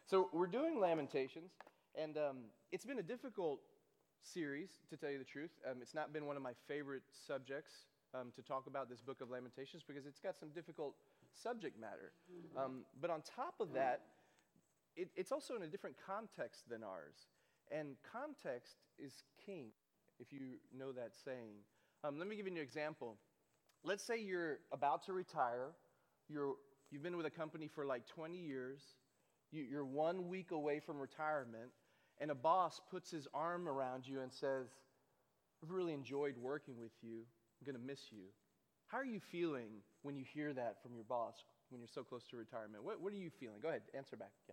So we're doing Lamentations, and it's been a difficult series, to tell you the truth. It's not been one of my favorite subjects to talk about, this book of Lamentations, because it's got some difficult subject matter. But on top of that, it's also in a different context than ours. And context is king, if you know that saying. Let me give you an example. Let's say you're about to retire. You've been with a company for like 20 years. You're 1 week away from retirement, and a boss puts his arm around you and says, "I've really enjoyed working with you. I'm going to miss you." How are you feeling when you hear that from your boss when you're so close to retirement? What are you feeling? Go ahead, answer back. Yeah.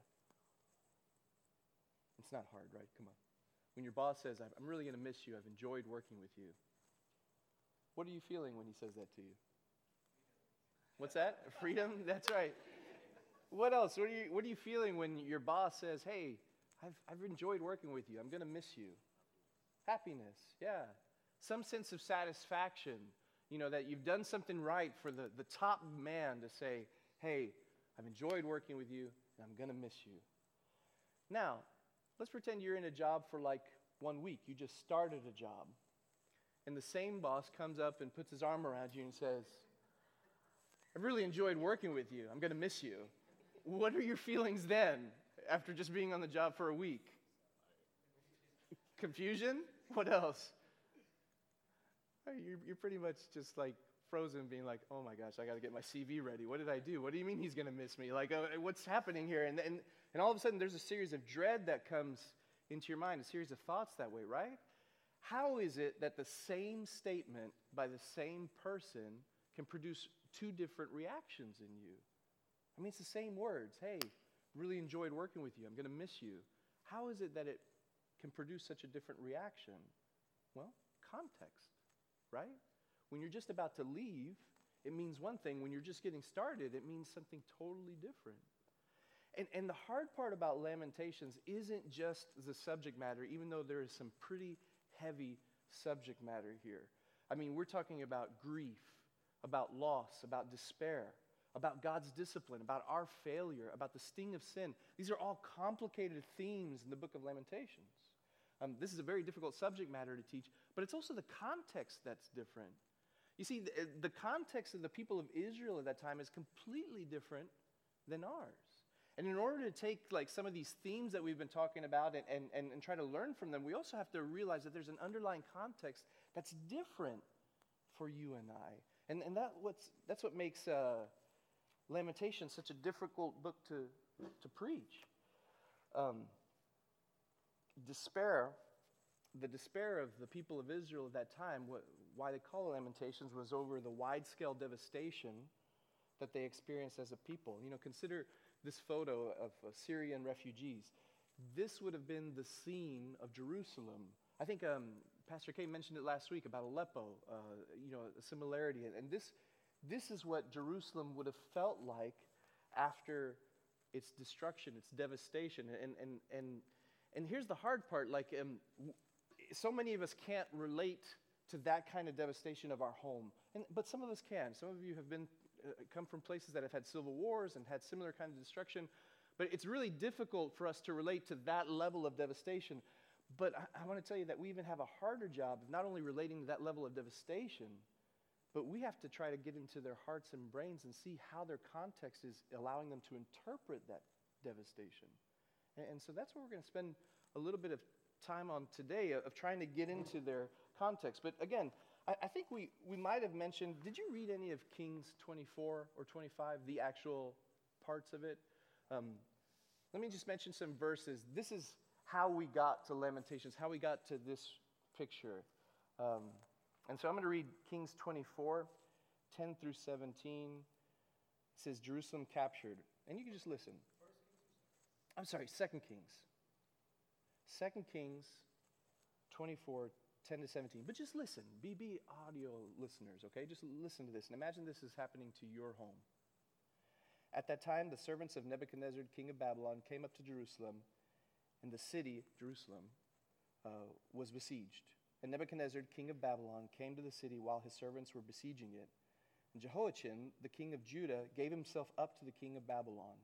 It's not hard, right? Come on. When your boss says, "I'm really going to miss you. I've enjoyed working with you." What are you feeling when he says that to you? What's that? Freedom? That's right. What else? What are you feeling when your boss says, "Hey, I've enjoyed working with you. I'm going to miss you"? Happiness, yeah. Some sense of satisfaction, that you've done something right for the top man to say, "Hey, I've enjoyed working with you, and I'm going to miss you." Now, let's pretend you're in a job for like 1 week. You just started a job. And the same boss comes up and puts his arm around you and says, "I've really enjoyed working with you. I'm going to miss you." What are your feelings then, after just being on the job for a week? Confusion? What else? You're pretty much just like frozen, being like, "Oh my gosh, I got to get my CV ready. What did I do? What do you mean he's going to miss me? Like, what's happening here?" And all of a sudden, there's a series of dread that comes into your mind, a series of thoughts that way, right? How is it that the same statement by the same person can produce two different reactions in you? I mean, it's the same words. "Hey, really enjoyed working with you. I'm going to miss you." How is it that it can produce such a different reaction? Well, context, right? When you're just about to leave, it means one thing. When you're just getting started, it means something totally different. And the hard part about Lamentations isn't just the subject matter, even though there is some pretty heavy subject matter here. I mean, we're talking about grief, about loss, about despair, about God's discipline, about our failure, about the sting of sin. These are all complicated themes in the book of Lamentations. This is a very difficult subject matter to teach, but it's also the context that's different. You see, the context of the people of Israel at that time is completely different than ours. And in order to take like some of these themes that we've been talking about and try to learn from them, we also have to realize that there's an underlying context that's different for you and I. And that's what makes Lamentations such a difficult book to preach. Despair, the despair of the people of Israel at that time, why they call it Lamentations, was over the wide-scale devastation that they experienced as a people. Consider this photo of Syrian refugees. This would have been the scene of Jerusalem. I think Pastor Kay mentioned it last week about Aleppo, a similarity. And this is what Jerusalem would have felt like after its destruction, its devastation. And here's the hard part, so many of us can't relate to that kind of devastation of our home. But some of us can. Some of you have come from places that have had civil wars and had similar kind of destruction. But it's really difficult for us to relate to that level of devastation. But I want to tell you that we even have a harder job of not only relating to that level of devastation, but we have to try to get into their hearts and brains and see how their context is allowing them to interpret that devastation. And so that's what we're going to spend a little bit of time on today, of trying to get into their context. But again, I think we might have mentioned, did you read any of Kings 24 or 25, the actual parts of it? Let me just mention some verses. This is how we got to Lamentations, how we got to this picture. And so I'm going to read Kings 24, 10 through 17. It says, Jerusalem captured. And you can just listen. I'm sorry, 2 Kings. 2 Kings 24, 10 to 17. But just listen. Be audio listeners, okay? Just listen to this. And imagine this is happening to your home. At that time, the servants of Nebuchadnezzar, king of Babylon, came up to Jerusalem, and the city, Jerusalem, was besieged. And Nebuchadnezzar, king of Babylon, came to the city while his servants were besieging it. And Jehoiachin, the king of Judah, gave himself up to the king of Babylon.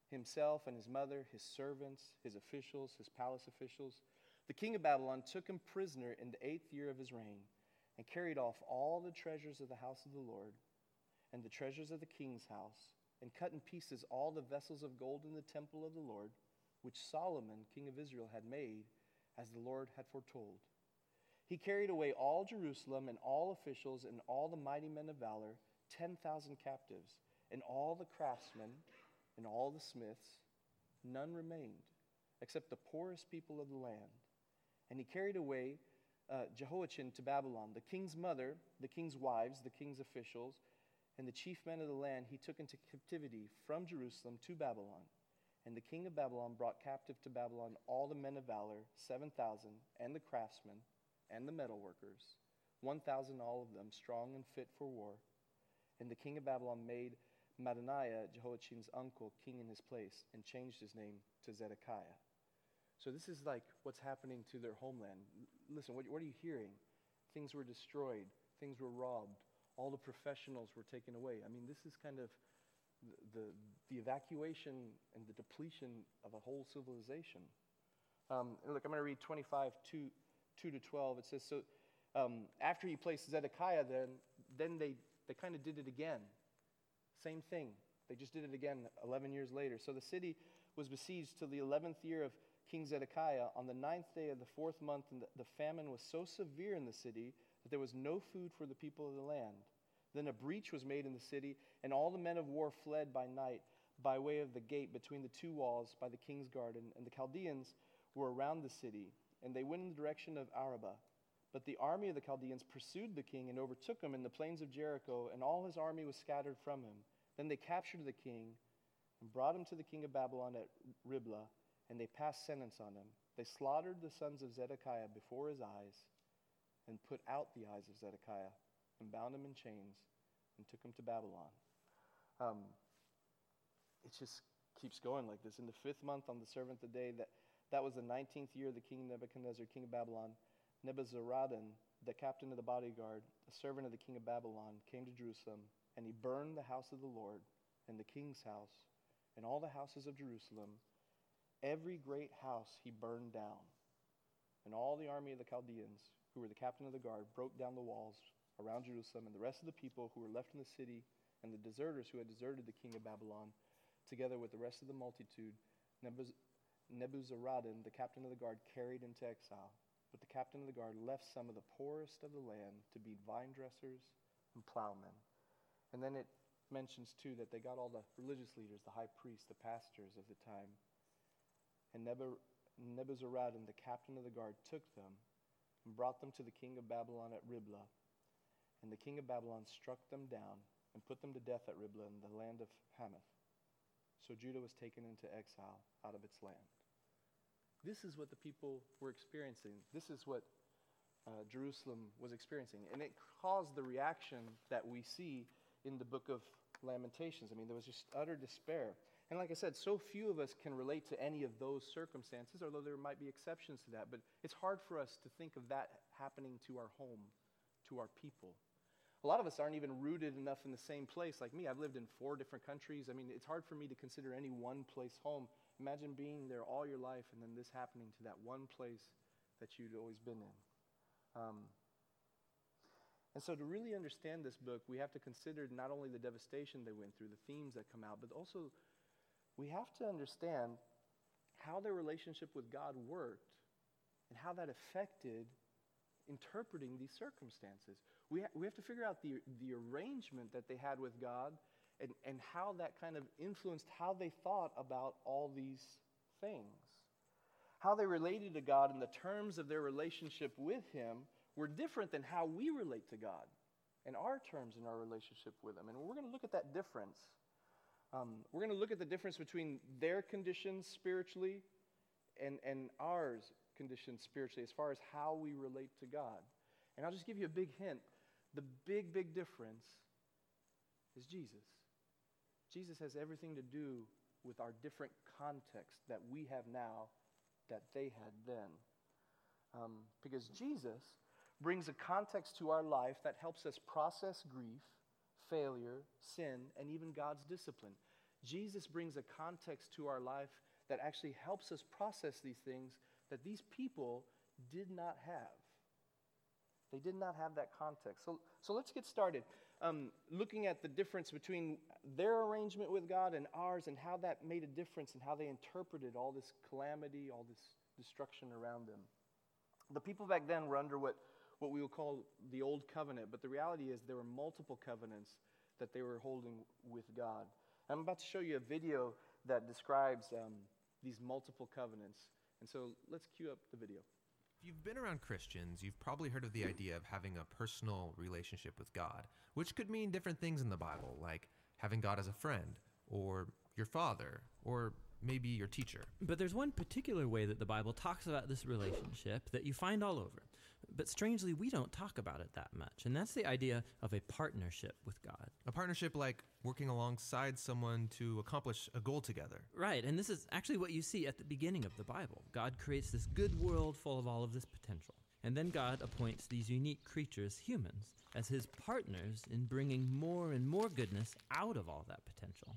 himself and his mother, his servants, his officials, his palace officials. The king of Babylon took him prisoner in the 8th year of his reign and carried off all the treasures of the house of the Lord and the treasures of the king's house, and cut in pieces all the vessels of gold in the temple of the Lord, which Solomon, king of Israel, had made, as the Lord had foretold. He carried away all Jerusalem and all officials and all the mighty men of valor, 10,000 captives, and all the craftsmen and all the smiths. None remained, except the poorest people of the land. And he carried away Jehoiachin to Babylon. The king's mother, the king's wives, the king's officials, and the chief men of the land he took into captivity from Jerusalem to Babylon. And the king of Babylon brought captive to Babylon all the men of valor, 7,000, and the craftsmen, and the metalworkers, 1,000 all of them, strong and fit for war. And the king of Babylon made Mattaniah, Jehoiachin's uncle, king in his place, and changed his name to Zedekiah. So this is like what's happening to their homeland. Listen, what are you hearing? Things were destroyed. Things were robbed. All the professionals were taken away. I mean, this is kind of the evacuation and the depletion of a whole civilization. Look, I'm going to read 25, 2 to 12. It says, so after he placed Zedekiah, then they kind of did it again. Same thing. They just did it again 11 years later. So the city was besieged till the 11th year of King Zedekiah. On the 9th day of the 4th month, and the famine was so severe in the city that there was no food for the people of the land. Then a breach was made in the city, and all the men of war fled by night by way of the gate between the two walls by the king's garden. And the Chaldeans were around the city, and they went in the direction of Arabah. But the army of the Chaldeans pursued the king and overtook him in the plains of Jericho, and all his army was scattered from him. Then they captured the king and brought him to the king of Babylon at Riblah, and they passed sentence on him. They slaughtered the sons of Zedekiah before his eyes and put out the eyes of Zedekiah and bound him in chains and took him to Babylon. It just keeps going like this. In the 5th month, on the 7th day, that was the 19th year of the king Nebuchadnezzar, king of Babylon, Nebuzaradan, the captain of the bodyguard, a servant of the king of Babylon, came to Jerusalem, and he burned the house of the Lord and the king's house and all the houses of Jerusalem. Every great house he burned down. And all the army of the Chaldeans, who were the captain of the guard, broke down the walls around Jerusalem, and the rest of the people who were left in the city, and the deserters who had deserted the king of Babylon, together with the rest of the multitude, Nebuzaradan, the captain of the guard, carried into exile. But the captain of the guard left some of the poorest of the land to be vine dressers and plowmen. And then it mentions, too, that they got all the religious leaders, the high priests, the pastors of the time. And Nebuzaradan, the captain of the guard, took them and brought them to the king of Babylon at Riblah. And the king of Babylon struck them down and put them to death at Riblah in the land of Hamath. So Judah was taken into exile out of its land. This is what the people were experiencing. This is what Jerusalem was experiencing. And it caused the reaction that we see in the book of Lamentations. I mean, there was just utter despair. And like I said, so few of us can relate to any of those circumstances, although there might be exceptions to that. But it's hard for us to think of that happening to our home, to our people. A lot of us aren't even rooted enough in the same place like me. I've lived in 4 different countries. I mean, it's hard for me to consider any one place home. Imagine being there all your life and then this happening to that one place that you'd always been in. And so to really understand this book, we have to consider not only the devastation they went through, the themes that come out, but also we have to understand how their relationship with God worked and how that affected interpreting these circumstances. We have to figure out the arrangement that they had with God and how that kind of influenced how they thought about all these things. How they related to God and the terms of their relationship with Him were different than how we relate to God and our terms in our relationship with Him. And we're going to look at that difference. We're going to look at the difference between their conditions spiritually and ours conditions spiritually as far as how we relate to God. And I'll just give you a big hint. The big difference is Jesus. Jesus has everything to do with our different context that we have now that they had then. Because Jesus brings a context to our life that helps us process grief, failure, sin, and even God's discipline. Jesus brings a context to our life that actually helps us process these things that these people did not have. They did not have that context. So let's get started. Looking at the difference between their arrangement with God and ours, and how that made a difference, and how they interpreted all this calamity, all this destruction around them. The people back then were under what we will call the Old Covenant, but the reality is there were multiple covenants that they were holding with God. I'm about to show you a video that describes these multiple covenants. And so let's cue up the video. If you've been around Christians, you've probably heard of the idea of having a personal relationship with God, which could mean different things in the Bible, like having God as a friend, or your father, or maybe your teacher. But there's one particular way that the Bible talks about this relationship that you find all over. But strangely, we don't talk about it that much. And that's the idea of a partnership with God. A partnership like working alongside someone to accomplish a goal together. Right, and this is actually what you see at the beginning of the Bible. God creates this good world full of all of this potential. And then God appoints these unique creatures, humans, as his partners in bringing more and more goodness out of all that potential.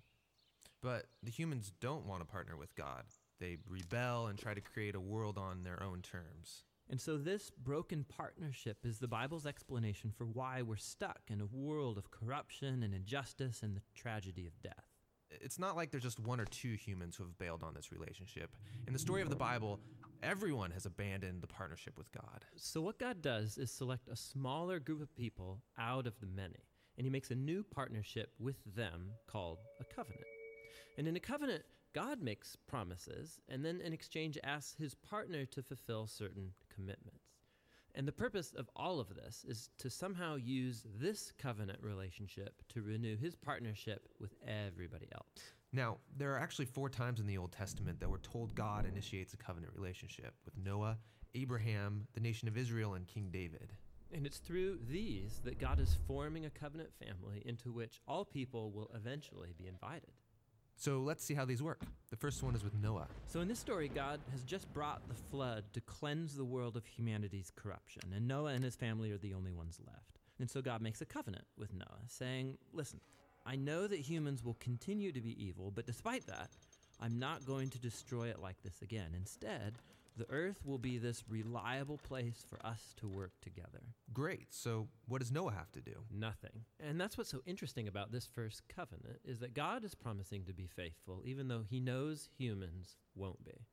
But the humans don't want to partner with God. They rebel and try to create a world on their own terms. And so this broken partnership is the Bible's explanation for why we're stuck in a world of corruption and injustice and the tragedy of death. It's not like there's just one or two humans who have bailed on this relationship. In the story of the Bible, everyone has abandoned the partnership with God. So what God does is select a smaller group of people out of the many, and he makes a new partnership with them called a covenant. And in a covenant, God makes promises, and then in exchange asks his partner to fulfill certain commitments. And the purpose of all of this is to somehow use this covenant relationship to renew his partnership with everybody else. Now, there are actually 4 times in the Old Testament that we're told God initiates a covenant relationship with Noah, Abraham, the nation of Israel, and King David. And it's through these that God is forming a covenant family into which all people will eventually be invited. So let's see how these work. The first one is with Noah. So in this story, God has just brought the flood to cleanse the world of humanity's corruption, and Noah and his family are the only ones left. And so God makes a covenant with Noah, saying, listen, I know that humans will continue to be evil, but despite that, I'm not going to destroy it like this again. Instead, the earth will be this reliable place for us to work together. Great. So what does Noah have to do? Nothing. And that's what's so interesting about this first covenant, is that God is promising to be faithful, even though he knows humans won't be.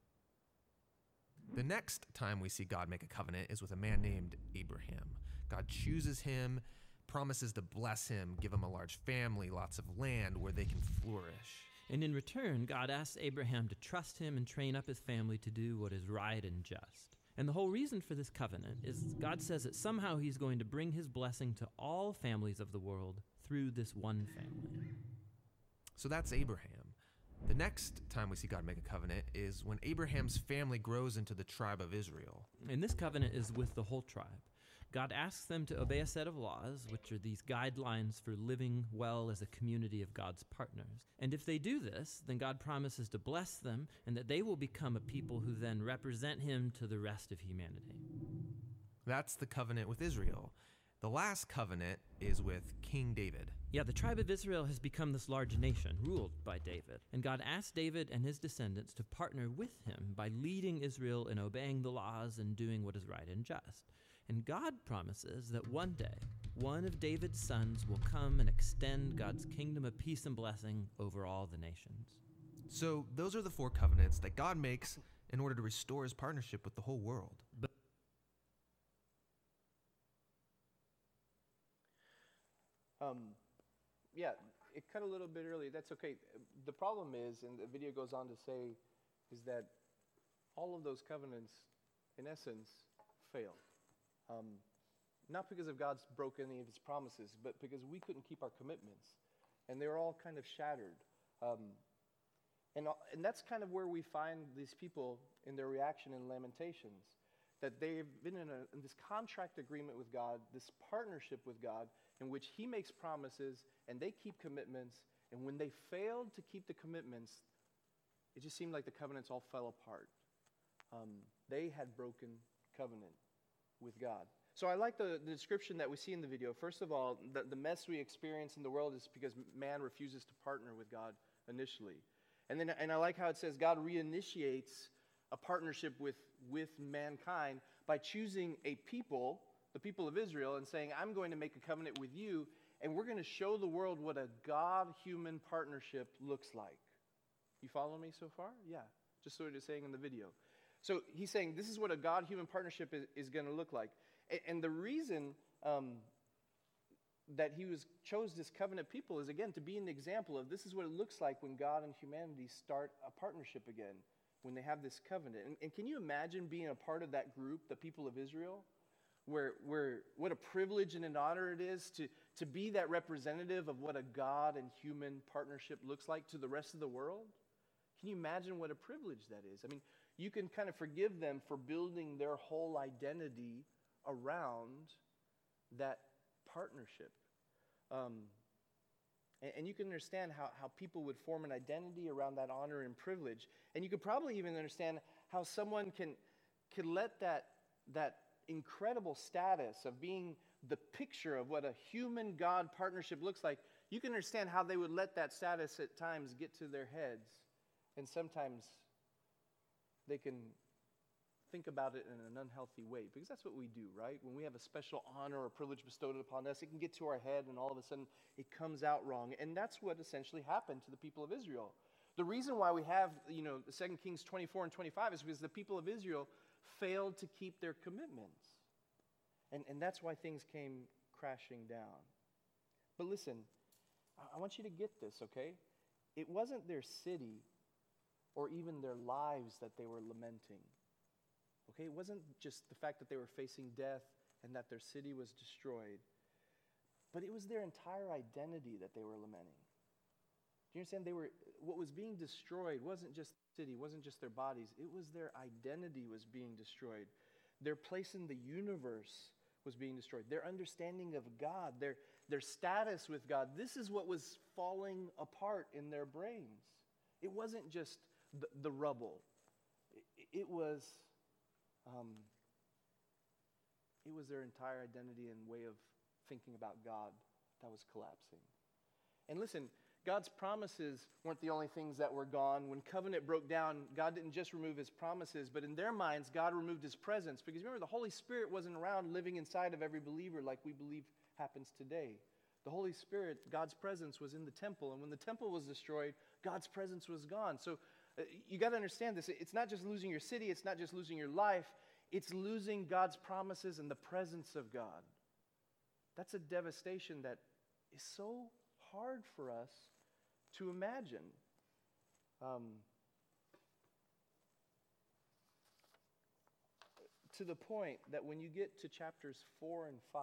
The next time we see God make a covenant is with a man named Abraham. God chooses him, promises to bless him, give him a large family, lots of land where they can flourish. And in return, God asks Abraham to trust him and train up his family to do what is right and just. And the whole reason for this covenant is God says that somehow he's going to bring his blessing to all families of the world through this one family. So that's Abraham. The next time we see God make a covenant is when Abraham's family grows into the tribe of Israel. And this covenant is with the whole tribe. God asks them to obey a set of laws, which are these guidelines for living well as a community of God's partners. And if they do this, then God promises to bless them and that they will become a people who then represent him to the rest of humanity. That's the covenant with Israel. The last covenant is with King David. Yeah, the tribe of Israel has become this large nation ruled by David. And God asked David and his descendants to partner with him by leading Israel in obeying the laws and doing what is right and just. And God promises that one day, one of David's sons will come and extend God's kingdom of peace and blessing over all the nations. So those are the 4 covenants that God makes in order to restore his partnership with the whole world. Yeah, it cut a little bit early. That's okay. The problem is, and the video goes on to say, is that all of those covenants, in essence, failed. Not because of God's broken any of his promises, but because we couldn't keep our commitments. And they were all kind of shattered. And that's kind of where we find these people in their reaction in Lamentations, that they've been in this contract agreement with God, this partnership with God, in which he makes promises and they keep commitments. And when they failed to keep the commitments, it just seemed like the covenants all fell apart. They had broken covenant with God. So I like the description that we see in the video. First of all, the mess we experience in the world is because man refuses to partner with God initially. And I like how it says God reinitiates a partnership with mankind by choosing a people, the people of Israel, and saying, I'm going to make a covenant with you, and we're going to show the world what a God-human partnership looks like. You follow me so far? Yeah, just so it is saying in the video. So he's saying this is what a God-human partnership is going to look like. And the reason that he chose this covenant people is, again, to be an example of this is what it looks like when God and humanity start a partnership again, when they have this covenant. And can you imagine being a part of that group, the people of Israel, where what a privilege and an honor it is to be that representative of what a God and human partnership looks like to the rest of the world? Can you imagine what a privilege that is? I mean, you can kind of forgive them for building their whole identity around that partnership. And you can understand how people would form an identity around that honor and privilege. And you could probably even understand how someone can let that incredible status of being the picture of what a human-God partnership looks like, you can understand how they would let that status at times get to their heads. And sometimes they can think about it in an unhealthy way, because that's what we do, right? When we have a special honor or privilege bestowed upon us, it can get to our head, and all of a sudden it comes out wrong. And that's what essentially happened to the people of Israel. The reason why we have, the 2 Kings 24 and 25 is because the people of Israel failed to keep their commitments. And that's why things came crashing down. But listen, I want you to get this, okay? It wasn't their city or even their lives that they were lamenting. Okay, it wasn't just the fact that they were facing death and that their city was destroyed, but it was their entire identity that they were lamenting. Do you understand? What was being destroyed wasn't just the city, wasn't just their bodies, it was their identity was being destroyed. Their place in the universe was being destroyed. Their understanding of God, their status with God, this is what was falling apart in their brains. It wasn't just the rubble. It was their entire identity and way of thinking about God that was collapsing. And listen, God's promises weren't the only things that were gone. When covenant broke down, God didn't just remove his promises, but in their minds, God removed his presence. Because remember, the Holy Spirit wasn't around living inside of every believer like we believe happens today. The Holy Spirit, God's presence, was in the temple. And when the temple was destroyed, God's presence was gone. So you got to understand this. It's not just losing your city. It's not just losing your life. It's losing God's promises and the presence of God. That's a devastation that is so hard for us to imagine. To the point that when you get to chapters 4 and 5,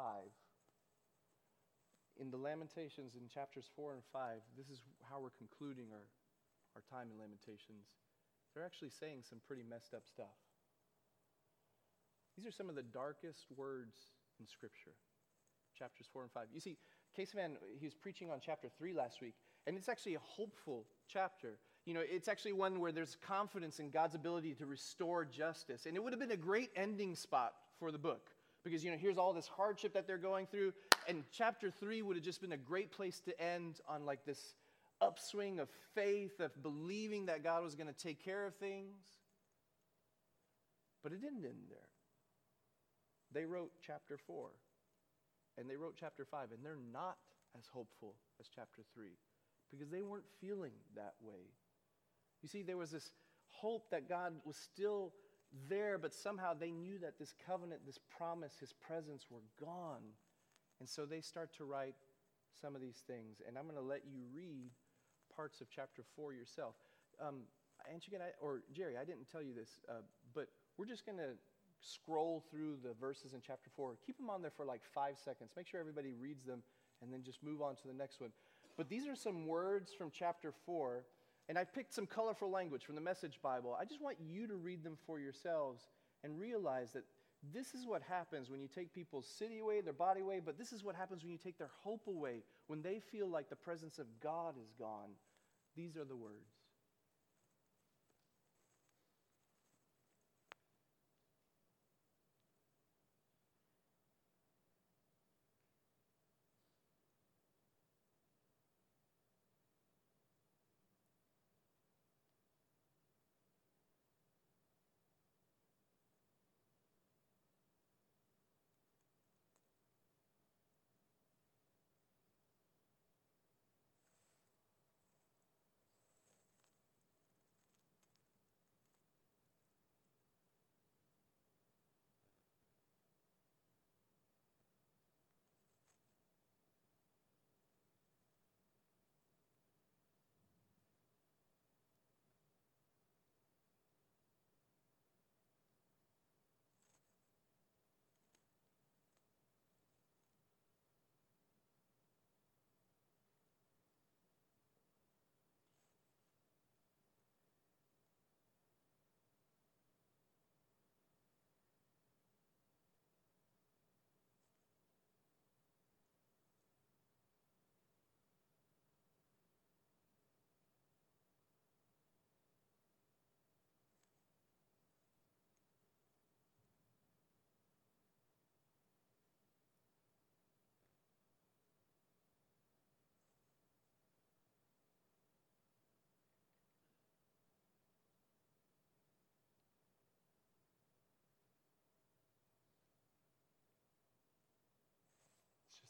in the Lamentations in chapters 4 and 5, this is how we're concluding our time in Lamentations. They're actually saying some pretty messed up stuff. These are some of the darkest words in Scripture, chapters 4 and 5. You see, Caseman, he was preaching on chapter 3 last week, and it's actually a hopeful chapter. It's actually one where there's confidence in God's ability to restore justice. And it would have been a great ending spot for the book, because, here's all this hardship that they're going through, and chapter 3 would have just been a great place to end on like this upswing of faith, of believing that God was going to take care of things. But it didn't end there. They wrote chapter 4, and they wrote chapter 5, and they're not as hopeful as chapter 3, because they weren't feeling that way. You see, there was this hope that God was still there, but somehow they knew that this covenant, this promise, his presence were gone. And so they start to write some of these things. And I'm going to let you read parts of chapter 4 yourself. Jerry, I didn't tell you this, but we're just going to scroll through the verses in chapter 4. Keep them on there for like 5 seconds. Make sure everybody reads them, and then just move on to the next one. But these are some words from chapter 4, and I picked some colorful language from the Message Bible. I just want you to read them for yourselves and realize that this is what happens when you take people's city away, their body away, but this is what happens when you take their hope away, when they feel like the presence of God is gone. These are the words.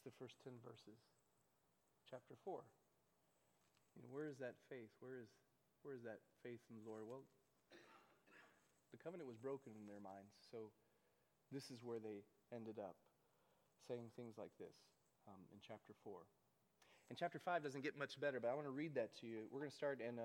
the first 10 verses. Chapter 4. Where is that faith? Where is that faith in the Lord? Well, the covenant was broken in their minds, so this is where they ended up, saying things like this in chapter 4. And chapter 5 doesn't get much better, but I want to read that to you. We're going to start in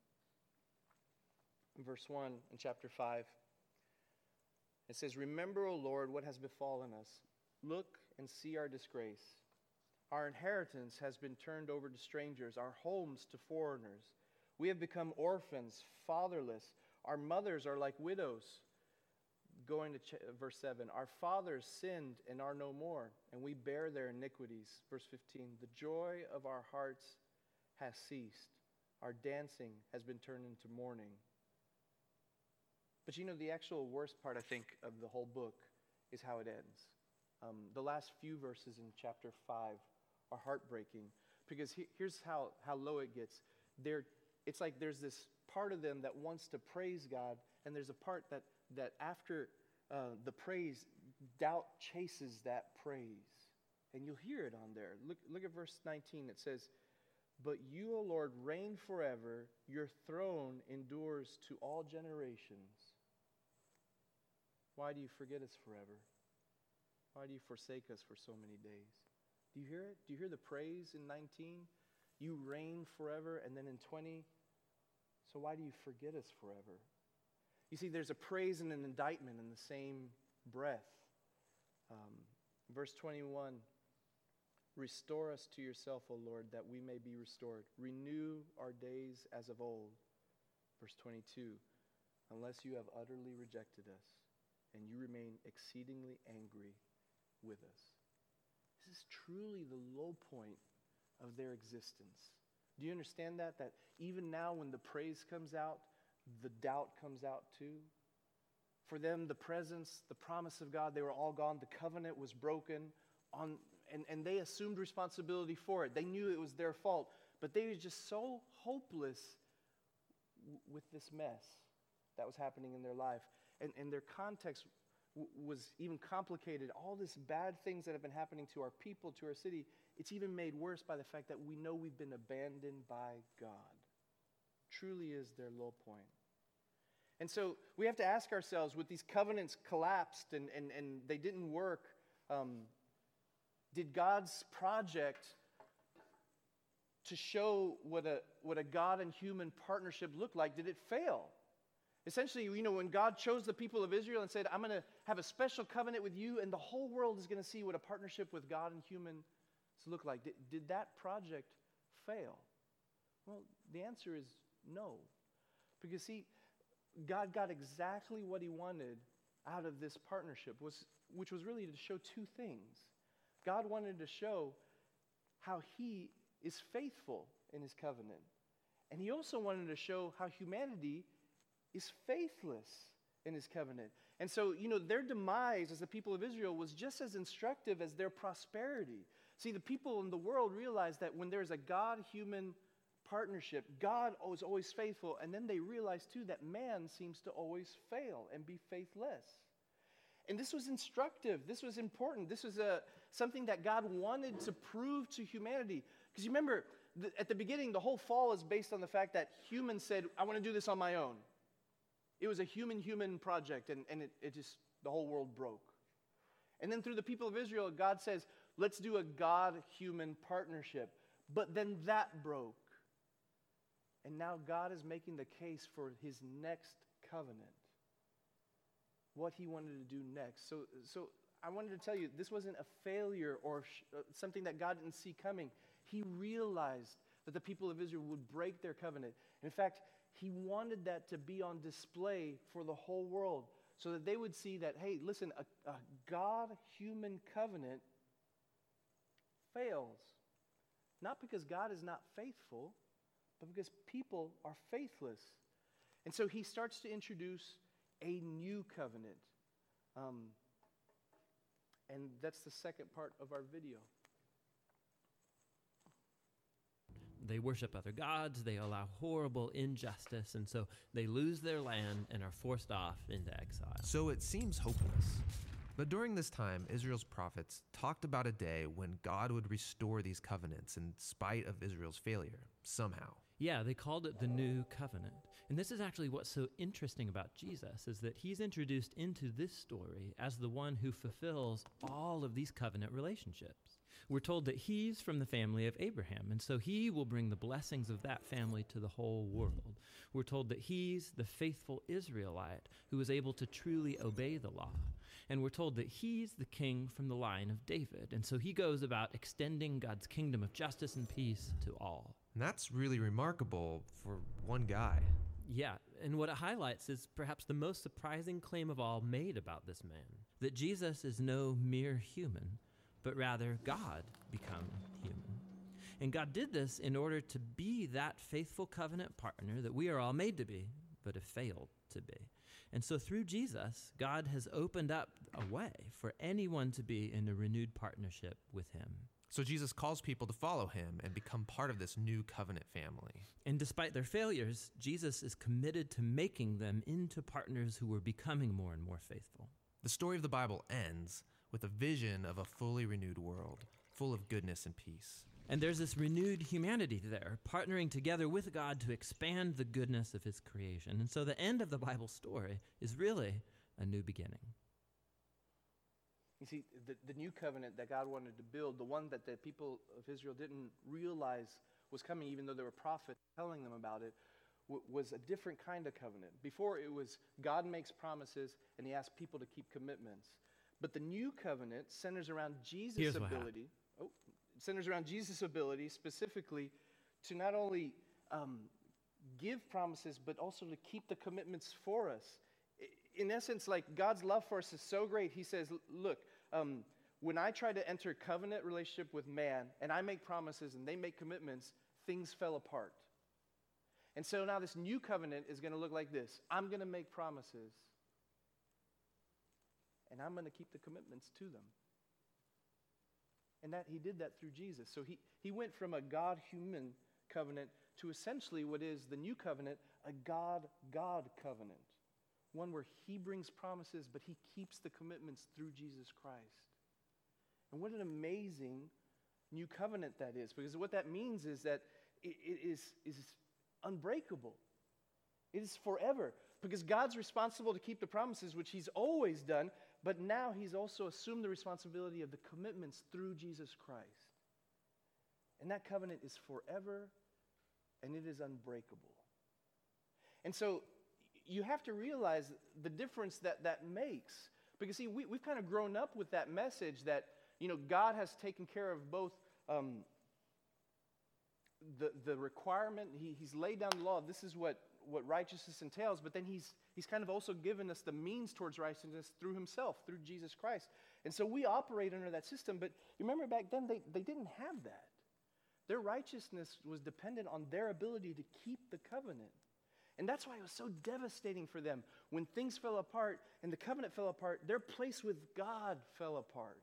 verse 1 in chapter 5. It says, "Remember, O Lord, what has befallen us. Look and see our disgrace. Our inheritance has been turned over to strangers, our homes to foreigners. We have become orphans, fatherless. Our mothers are like widows." Going to verse 7, "Our fathers sinned and are no more, and we bear their iniquities." Verse 15, "The joy of our hearts has ceased. Our dancing has been turned into mourning." But the actual worst part, I think, of the whole book is how it ends. The last few verses in chapter 5 are heartbreaking, because here's how low it gets. It's like there's this part of them that wants to praise God, and there's a part that after the praise, doubt chases that praise. And you'll hear it on there. Look at verse 19. It says, "But you, O Lord, reign forever. Your throne endures to all generations." Why do you forget us forever? Why do you forsake us for so many days? Do you hear it? Do you hear the praise in 19? You reign forever. And then in 20, so why do you forget us forever? You see, there's a praise and an indictment in the same breath. Verse 21, "Restore us to yourself, O Lord, that we may be restored. Renew our days as of old." Verse 22, "Unless you have utterly rejected us, and you remain exceedingly angry with us." This is truly the low point of their existence. Do you understand that? That even now when the praise comes out, the doubt comes out too? For them, the presence, the promise of God, they were all gone. The covenant was broken, and they assumed responsibility for it. They knew it was their fault, but they were just so hopeless with this mess that was happening in their life. And their context was even complicated. All these bad things that have been happening to our people, to our city, it's even made worse by the fact that we know we've been abandoned by God. Truly is their low point. And so we have to ask ourselves, with these covenants collapsed and they didn't work, did God's project to show what a God and human partnership looked like, did it fail? Essentially, when God chose the people of Israel and said, "I'm going to have a special covenant with you, and the whole world is going to see what a partnership with God and humans look like," did that project fail? Well, the answer is no. Because, see, God got exactly what he wanted out of this partnership, which was really to show two things. God wanted to show how he is faithful in his covenant. And he also wanted to show how humanity is faithless in his covenant. And so, their demise as the people of Israel was just as instructive as their prosperity. See, the people in the world realized that when there's a God-human partnership, God is always faithful. And then they realized, too, that man seems to always fail and be faithless. And this was instructive. This was important. This was something that God wanted to prove to humanity. Because you remember, at the beginning, the whole fall is based on the fact that humans said, "I want to do this on my own." It was a human project, and it just, the whole world broke. And then through the people of Israel, God says, "Let's do a God-human partnership." But then that broke. And now God is making the case for his next covenant. What he wanted to do next. So I wanted to tell you, this wasn't a failure or something that God didn't see coming. He realized that the people of Israel would break their covenant. In fact, he wanted that to be on display for the whole world so that they would see that, hey, listen, a God-human covenant fails. Not because God is not faithful, but because people are faithless. And so he starts to introduce a new covenant. And that's the second part of our video. They worship other gods, they allow horrible injustice, and so they lose their land and are forced off into exile. So it seems hopeless. But during this time, Israel's prophets talked about a day when God would restore these covenants in spite of Israel's failure, somehow. Yeah, they called it the New Covenant. And this is actually what's so interesting about Jesus, is that he's introduced into this story as the one who fulfills all of these covenant relationships. We're told that he's from the family of Abraham, and so he will bring the blessings of that family to the whole world. We're told that he's the faithful Israelite who is able to truly obey the law. And we're told that he's the king from the line of David, and so he goes about extending God's kingdom of justice and peace to all. And that's really remarkable for one guy. Yeah, and what it highlights is perhaps the most surprising claim of all made about this man, that Jesus is no mere human, but rather God become human. And God did this in order to be that faithful covenant partner that we are all made to be, but have failed to be. And so through Jesus, God has opened up a way for anyone to be in a renewed partnership with him. So Jesus calls people to follow him and become part of this new covenant family. And despite their failures, Jesus is committed to making them into partners who are becoming more and more faithful. The story of the Bible ends with a vision of a fully renewed world, full of goodness and peace. And there's this renewed humanity there, partnering together with God to expand the goodness of his creation. And so the end of the Bible story is really a new beginning. You see, the new covenant that God wanted to build, the one that the people of Israel didn't realize was coming, even though there were prophets telling them about it, was a different kind of covenant. Before, it was God makes promises and he asks people to keep commitments. But the new covenant centers around Jesus' ability. Centers around Jesus' ability specifically to not only give promises, but also to keep the commitments for us. In essence, like God's love for us is so great, he says, look, when I try to enter covenant relationship with man, and I make promises and they make commitments, things fell apart. And so now this new covenant is going to look like this. I'm going to make promises, and I'm going to keep the commitments to them. And that he did that through Jesus. So he went from a God-human covenant to essentially what is the new covenant, a God-God covenant. One where he brings promises, but he keeps the commitments through Jesus Christ. And what an amazing new covenant that is. Because what that means is that it is unbreakable. It is forever. Because God's responsible to keep the promises, which he's always done, but now he's also assumed the responsibility of the commitments through Jesus Christ. And that covenant is forever, and it is unbreakable. And so you have to realize the difference that makes. Because see, we've kind of grown up with that message that, God has taken care of both the requirement, he's laid down the law, this is what righteousness entails, but then he's kind of also given us the means towards righteousness through himself, through Jesus Christ. And so we operate under that system, but you remember back then they didn't have that. Their righteousness was dependent on their ability to keep the covenant. And that's why it was so devastating for them. When things fell apart and the covenant fell apart, their place with God fell apart.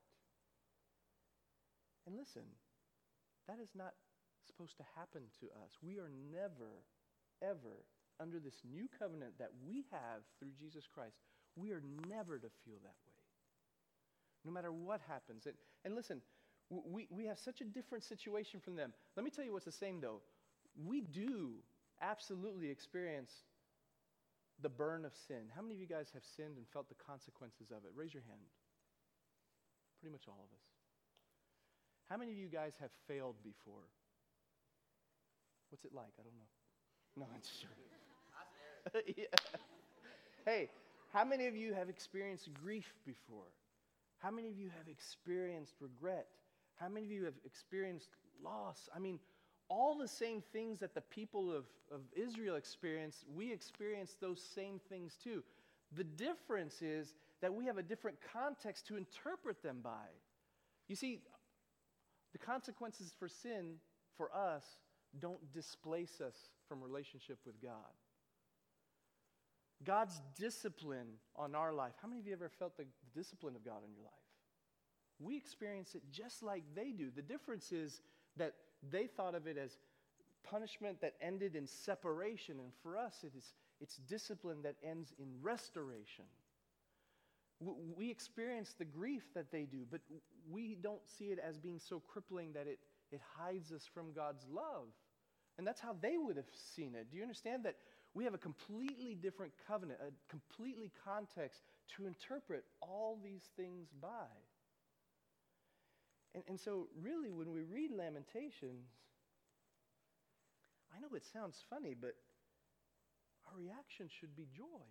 And listen, that is not supposed to happen to us. We are never, ever, under this new covenant that we have through Jesus Christ, we are never to feel that way. No matter what happens. And listen, we have such a different situation from them. Let me tell you what's the same though. We do absolutely experience the burn of sin. How many of you guys have sinned and felt the consequences of it? Raise your hand. Pretty much all of us. How many of you guys have failed before? What's it like? I don't know. No, I'm sure. Yeah. Hey, how many of you have experienced grief before? How many of you have experienced regret? How many of you have experienced loss? I mean, all the same things that the people of Israel experienced, we experience those same things too. The difference is that we have a different context to interpret them by. You see, the consequences for sin, for us, don't displace us from relationship with God. God's discipline on our life. How many of you ever felt the discipline of God in your life? We experience it just like they do. The difference is that they thought of it as punishment that ended in separation, and for us it's discipline that ends in restoration. We experience the grief that they do, but we don't see it as being so crippling that it hides us from God's love. And that's how they would have seen it. Do you understand that we have a completely different covenant, a completely context to interpret all these things by? And so really when we read Lamentations, I know it sounds funny, but our reaction should be joy.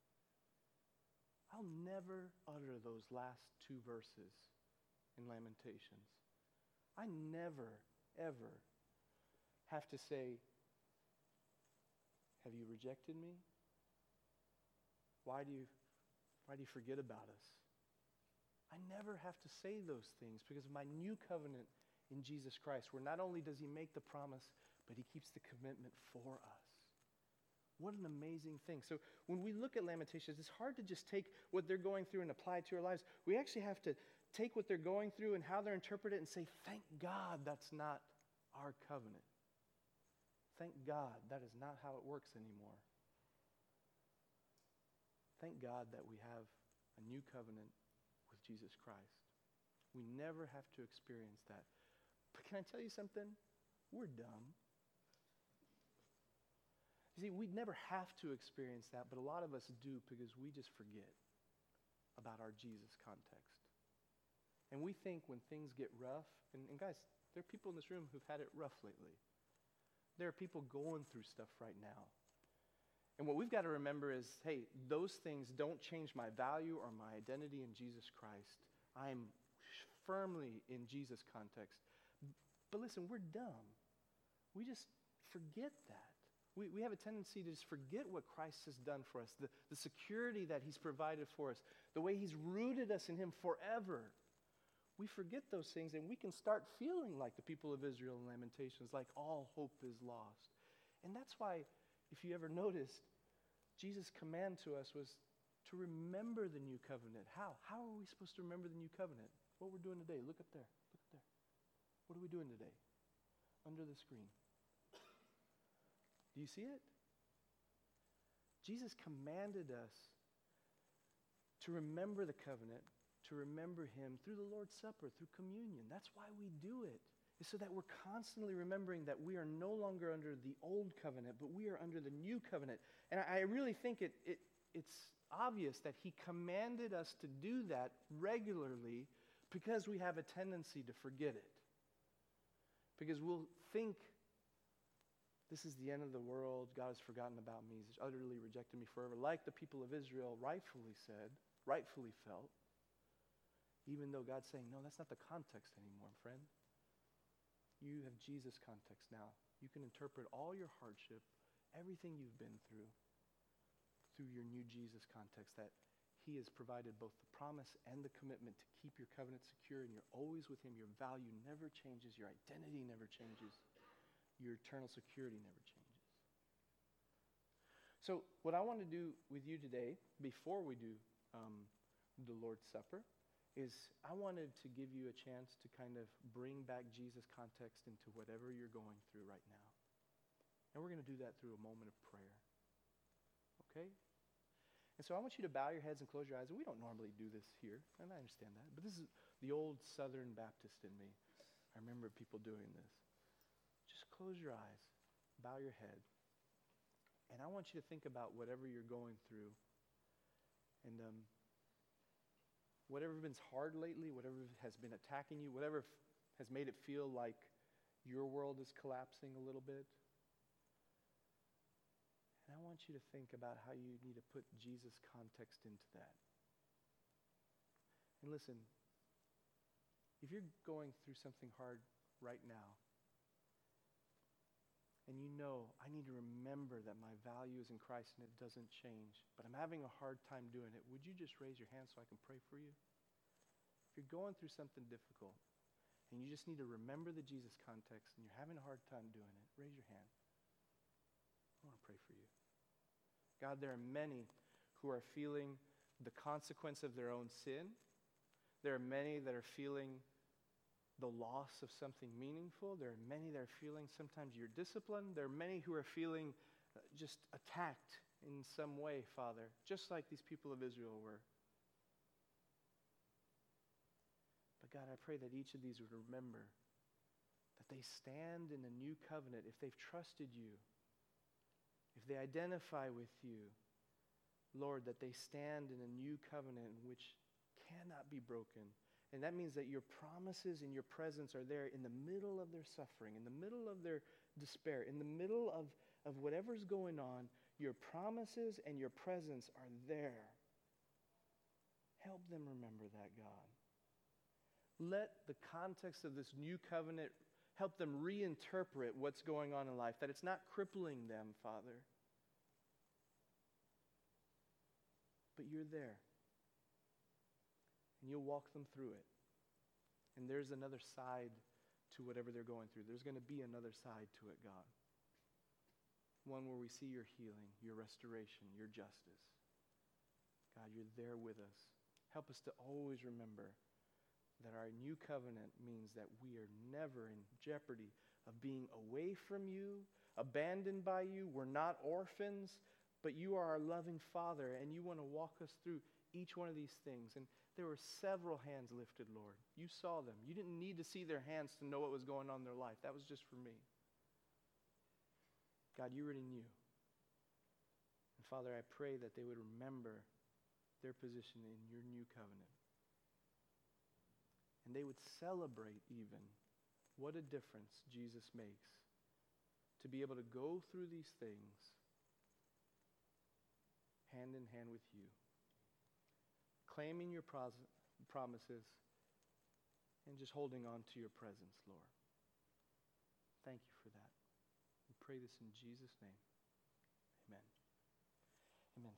I'll never utter those last two verses in Lamentations. I never, ever have to say, have you rejected me? Why do you forget about us? I never have to say those things because of my new covenant in Jesus Christ, where not only does he make the promise, but he keeps the commitment for us. What an amazing thing. So when we look at Lamentations, it's hard to just take what they're going through and apply it to our lives. We actually have to take what they're going through and how they're interpreted and say, thank God that's not our covenant. Thank God that is not how it works anymore. Thank God that we have a new covenant with Jesus Christ. We never have to experience that. But can I tell you something? We're dumb. You see, we'd never have to experience that, but a lot of us do because we just forget about our Jesus context. And we think when things get rough, and guys, there are people in this room who've had it rough lately. There are people going through stuff right now. And what we've got to remember is, hey, those things don't change my value or my identity in Jesus Christ. I'm firmly in Jesus context. But listen, we're dumb. We just forget that. We have a tendency to just forget what Christ has done for us, the security that he's provided for us, the way he's rooted us in him forever. We forget those things and we can start feeling like the people of Israel in Lamentations, like all hope is lost. And that's why, if you ever noticed, Jesus' command to us was to remember the new covenant. How? How are we supposed to remember the new covenant? What we're doing today. Look up there. Look up there. What are we doing today? Under the screen. Do you see it? Jesus commanded us to remember the covenant, to remember him through the Lord's Supper, through communion. That's why we do it. It's so that we're constantly remembering that we are no longer under the old covenant, but we are under the new covenant. And I really think it's obvious that he commanded us to do that regularly because we have a tendency to forget it. Because we'll think, this is the end of the world, God has forgotten about me, he's utterly rejected me forever, like the people of Israel rightfully said, rightfully felt, even though God's saying, no, that's not the context anymore, friend. You have Jesus context now. You can interpret all your hardship, everything you've been through your new Jesus context, that he has provided both the promise and the commitment to keep your covenant secure, and you're always with him. Your value never changes. Your identity never changes. Your eternal security never changes. So what I want to do with you today, before we do the Lord's Supper, is I wanted to give you a chance to kind of bring back Jesus context into whatever you're going through right now. And we're going to do that through a moment of prayer. Okay? And so I want you to bow your heads and close your eyes. And we don't normally do this here, and I understand that. But this is the old Southern Baptist in me. I remember people doing this. Just close your eyes, bow your head, and I want you to think about whatever you're going through, and whatever has been hard lately, whatever has been attacking you, whatever has made it feel like your world is collapsing a little bit. And I want you to think about how you need to put Jesus' context into that. And listen, if you're going through something hard right now, and you know, I need to remember that my value is in Christ and it doesn't change, but I'm having a hard time doing it, would you just raise your hand so I can pray for you? If you're going through something difficult and you just need to remember the Jesus context and you're having a hard time doing it, raise your hand. I want to pray for you. God, there are many who are feeling the consequence of their own sin. There are many that are feeling the loss of something meaningful. There are many that are feeling sometimes your discipline. There are many who are feeling just attacked in some way, Father, just like these people of Israel were. But God, I pray that each of these would remember that they stand in a new covenant if they've trusted you, if they identify with you, Lord, that they stand in a new covenant which cannot be broken. And that means that your promises and your presence are there in the middle of their suffering, in the middle of their despair, in the middle of whatever's going on. Your promises and your presence are there. Help them remember that, God. Let the context of this new covenant help them reinterpret what's going on in life, that it's not crippling them, Father, but you're there. And you'll walk them through it. And there's another side to whatever they're going through. There's going to be another side to it, God. One where we see your healing, your restoration, your justice. God, you're there with us. Help us to always remember that our new covenant means that we are never in jeopardy of being away from you, abandoned by you. We're not orphans, but you are our loving Father, and you want to walk us through each one of these things. And there were several hands lifted, Lord. You saw them. You didn't need to see their hands to know what was going on in their life. That was just for me. God, you already knew. And Father, I pray that they would remember their position in your new covenant. And they would celebrate even what a difference Jesus makes to be able to go through these things hand in hand with you, claiming your promises and just holding on to your presence, Lord. Thank you for that. We pray this in Jesus' name. Amen.